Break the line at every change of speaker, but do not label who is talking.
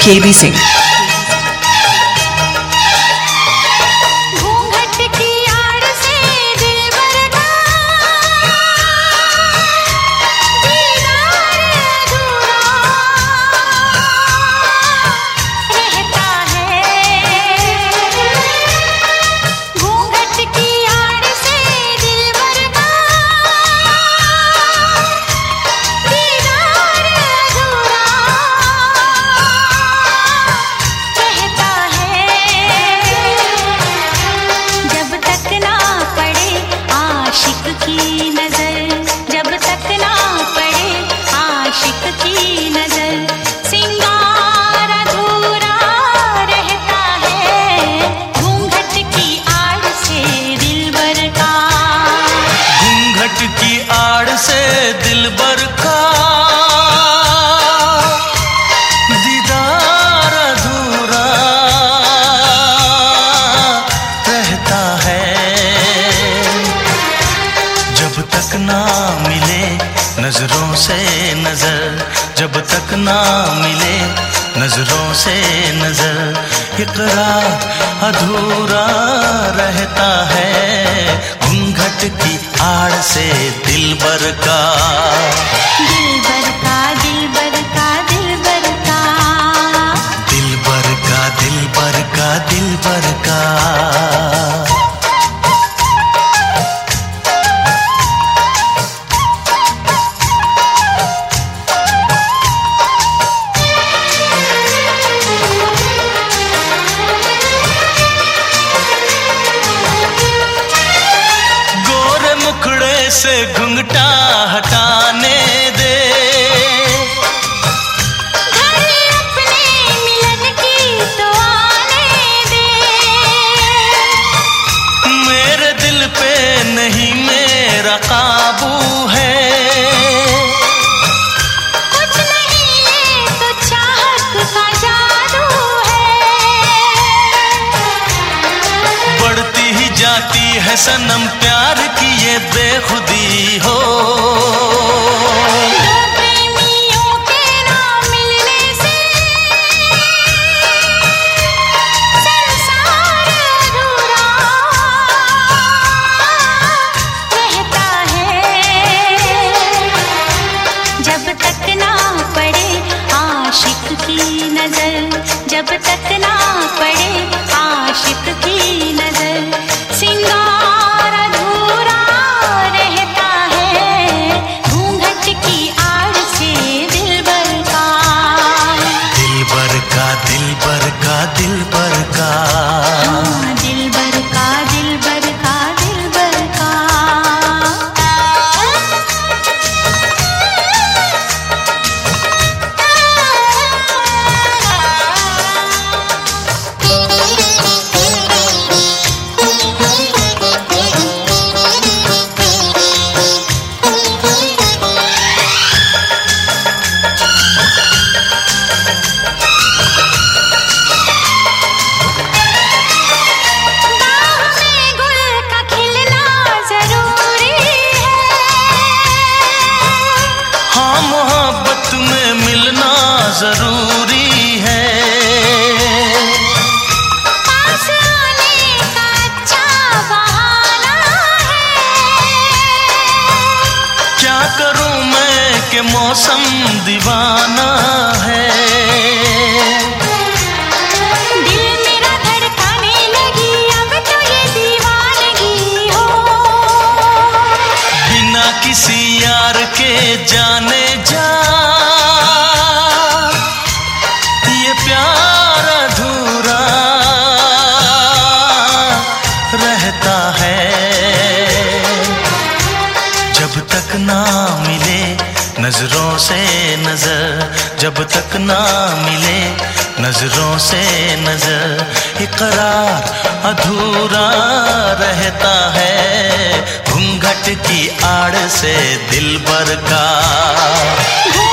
केबी सिंह।
दिलबर का दीदार अधूरा रहता है, जब तक ना मिले नजरों से नजर, जब तक ना मिले नजरों से नजर, इकरार अधूरा रहता है, घूंघट की आड़ से दिलबर का,
दिलबर का, दिलबर का, दिलबर का,
दिलबर का, दिलबर का, दिलबर का। से घुंघटा हटाने दे,
घर अपने मिलन की तो आने दे,
मेरे दिल पे नहीं मेरा काबू है,
कुछ नहीं ये तो चाहत का जादू है,
बढ़ती ही जाती है सनम प्यार की ये बेखुदी हो,
दो प्रेमियों के ना मिलने से संसार अधूरा रहता है, जब तक ना पड़े आशिक की नजर, जब तक ना पड़े आशिक की नजर, सिंगार अधूरा रहता है, घूंघट की आड़ से दिलबर का,
दिलबर का, दिलबर का, दिलबर का,
हाँ, दिलबर का, दिलबर का, दिलबर का।
जरूरी है,
पास आने का अच्छा बहाना है,
क्या करूं मैं कि मौसम दीवाना है,
दिल मेरा धड़काने लगी अब तो ये दीवानगी हो,
बिना किसी यार के जाने जा प्यार अधूरा रहता है, जब तक ना मिले नजरों से नजर, जब तक ना मिले नजरों से नजर, इकरार अधूरा रहता है, घूंघट की आड़ से दिलबर का।